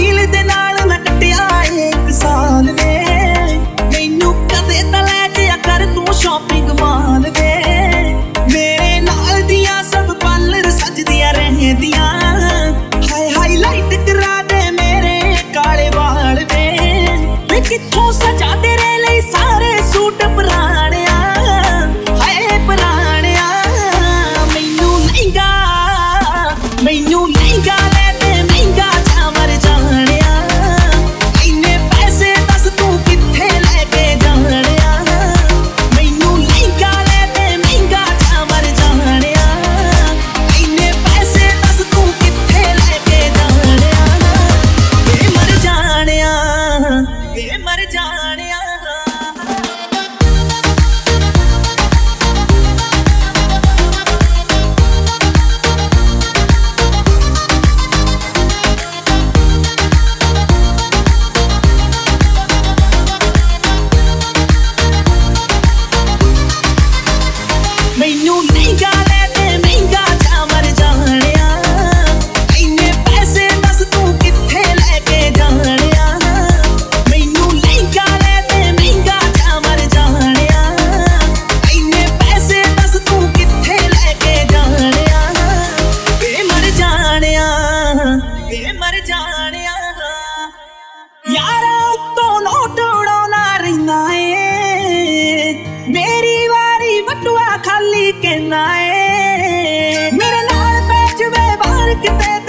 Deal ਦੇ ਨਾਲ ਮੈਂ ਕੱਟਿਆ ਇੱਕ ਸਾਲ ਵੇ। ਮੈਨੂੰ ਕਦੇ ਤਾਂ ਲੈ ਜਿਆ ਕਰ ਤੂੰ ਸ਼ਾਪਿੰਗ ਮਾਲ ਵੇ। ਮੇਰੇ ਨਾਲ ਦੀਆਂ ਸਭ ਪਾਰਲਰ ਸਜਦੀਆਂ ਰਹਿੰਦੀਆਂ। ਹਾਏ ਹਾਈਲਾਈਟ ਕਰਾ ਦੇ ਮੇਰੇ ਕਾਲੇ ਵਾਲ ਵੇ। ਵੇ ਕਿੱਥੋਂ ਸਜਾ ਤੇਰੇ ਲਈ ਸਾਰੇ ਸੂਟ ਪੁਰਾਣਿਆ। ਹਾਏ ਪੁਰਾਣਿਆ ਮੈਨੂੰ ਲਹਿੰਗਾ ਲੈ ਦੇ ਮਹਿੰਗਾ ਜਾ ਮਰ ਜਾਣਿਆ। ਇੰਨੇ ਪੈਸੇ ਦੱਸ ਤੂੰ ਕਿੱਥੇ ਲੈ ਕੇ ਜਾਣਿਆ। ਮੈਨੂੰ ਲਹਿੰਗਾ ਲੈ ਦੇ ਮਹਿੰਗਾ ਜਾ ਮਰ ਜਾਣਿਆ। ਇੰਨੇ ਪੈਸੇ ਦੱਸ ਤੂੰ ਕਿੱਥੇ ਲੈ ਕੇ ਜਾਣਿਆ। ਵੇ ਮਰ ਜਾਣਿਆ, ਵੇ ਮਰ ਜਾਣਿਆ। ਮੈਨੂੰ ਲਹਿੰਗਾ ਲੈ ਦੇ ਮਹਿੰਗਾ ਜਾ ਮਰ ਜਾਣਿਆ। ਇੰਨੇ ਪੈਸੇ ਦੱਸ ਤੂੰ ਕਿੱਥੇ ਲੈ ਕੇ ਜਾਣਿਆ। ਮੈਨੂੰ ਲਹਿੰਗਾ ਲੈ ਦੇ ਮਹਿੰਗਾ ਜਾ ਮਰ ਜਾਣਿਆ। ਇੰਨੇ ਪੈਸੇ ਦੱਸ ਤੂੰ ਕਿੱਥੇ ਲੈ ਕੇ ਜਾਣਿਆ। ਵੇ ਮਰ ਜਾਣਿਆ, ਵੇ ਮਰ ਜਾਣਿਆ। ਯਾਰਾਂ ਉੱਤੋਂ ਨੋਟ ਉਡਾਉਣਾ ਰਹਿੰਦਾ ਏ। ਮੇਰੀ ਵਾਰੀ ਬਟੂਆ ਖਾਲੀ ਕਹਿਣਾ ਏ। ਮੇਰੇ ਨਾਲ ਪੈ ਜਵੇ ਬਾਹਰ ਕਿਤੇ